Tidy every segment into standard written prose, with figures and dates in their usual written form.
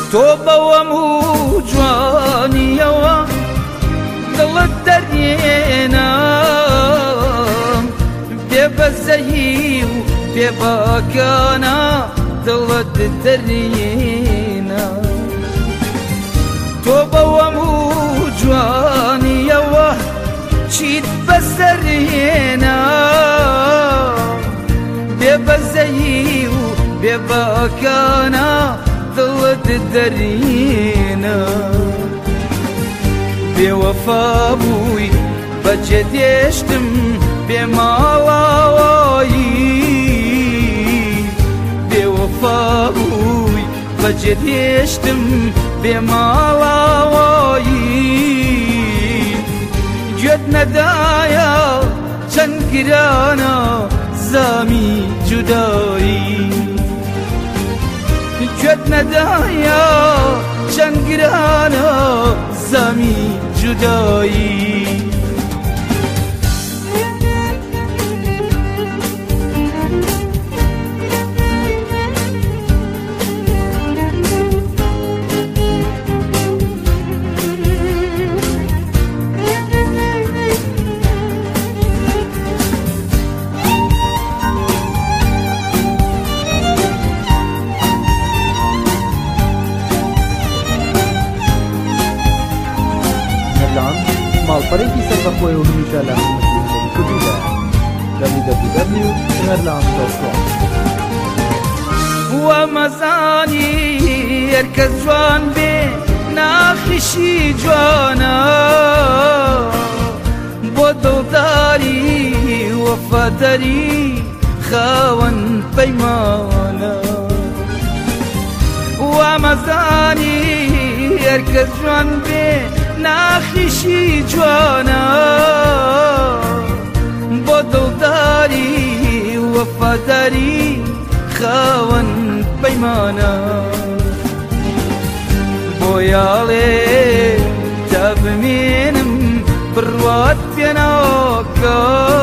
تۆ بەوەم و جوانیەوە دڵت دەرێنا بێبەزەیی و بێباکانە دڵت دەرێنا تۆ بەوەم و جوانیەوە چیت بەسەرهێنا بێبەزەیی و بێباکانە دڵت دەرێنا بێوەفا بووی بەجێ دێشتم بێماڵاوایی بێوەفا بووی بەجێ دێشتم بێماڵاوایی گوێت نەدایە چەند گرانە زامی جودایی گوێت نەدایە چەند گرانە زامی جودایی ماڵپەڕێکی سەربەخۆی و هەمیشە لە هەموو کردودا www.nerlan.com وەمەزانی هەرکەس جوان بێ ناخیشی جوانە بۆ دڵداری وەفاداری خاوەن پەیمانە وەمەزانی هەرکەس جوان بێ ناخیشی جوانە بۆ دڵداری وەفاداری خاوەن پەیمانە بۆ یاڵێ تا بمێنم بڕوات پێناکە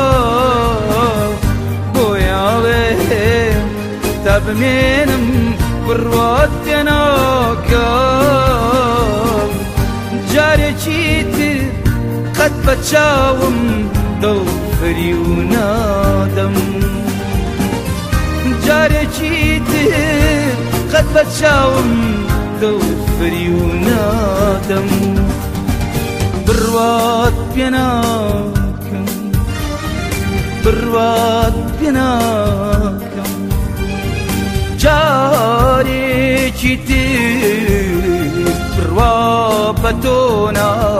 بۆ یاڵێ تا بمێنم بڕوات پێناکە جارێکی تر قەت بە چاوم دڵفری و نادەم جارێکی تر قەت بە چاوم دڵفری و نادەم بڕوات پێ ناکەم بڕوات پێ ناکەم جارێکی تر بڕوا بە تۆ